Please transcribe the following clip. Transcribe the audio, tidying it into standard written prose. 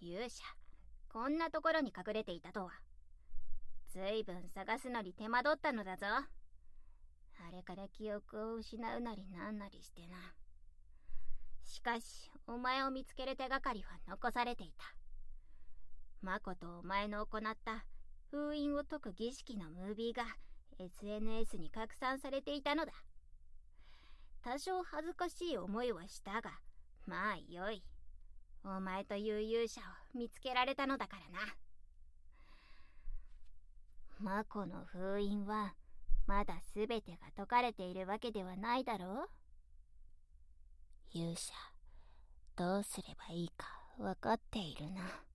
勇者、こんなところに隠れていたとは。ずいぶん探すのに手間取ったのだぞ。あれから記憶を失うなりなんなりしてな。しかし、お前を見つける手がかりは残されていた。マコとお前の行った封印を解く儀式のムービーが SNS に拡散されていたのだ。多少恥ずかしい思いはしたが、まあよい。お前という勇者を見つけられたのだからな。マコの封印はまだ全てが解かれているわけではないだろう。勇者、どうすればいいか分かっているな。